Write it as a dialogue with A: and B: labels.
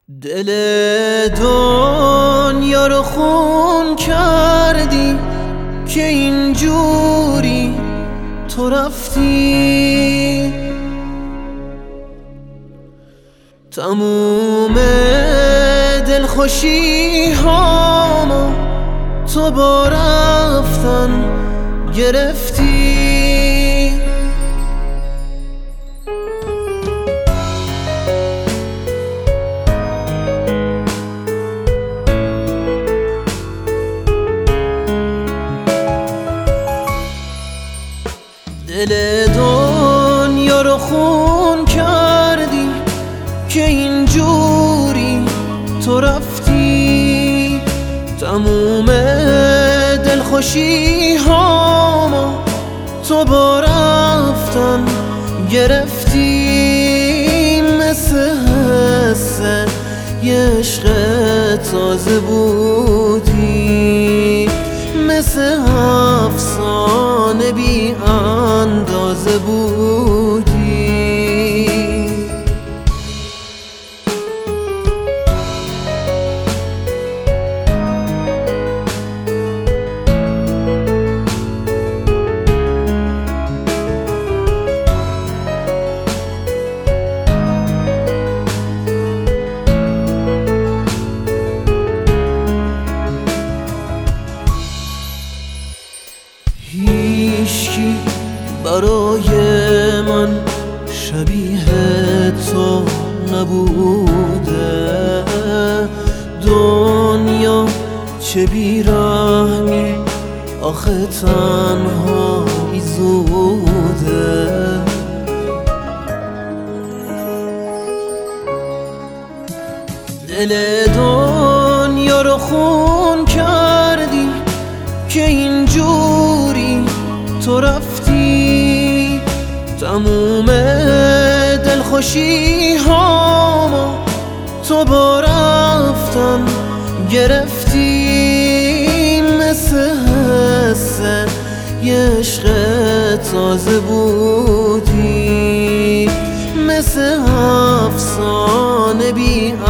A: دل دنیا رو خون کردی که اینجوری تو رفتی. تموم دلخوشی هامو تو با رفتن گرفتی. دل دنیا رو خون کردی که اینجوری تو رفتی. تموم دلخوشی هامو تو با رفتن گرفتی. مثل حس یه عشق تازه بودی، مثل افسانه بی اندازه بودی. هیچکی برای من شبیه تو نبوده. دنیا چه بیرحمی آخه تنهایی زوده. دل دنیا رو خون کردی که اینجوری تو رفتی. تموم دلخوشی هامو تو با رفتن گرفتی. مثل حس یه عشق تازه بودی، مثل افسانه بی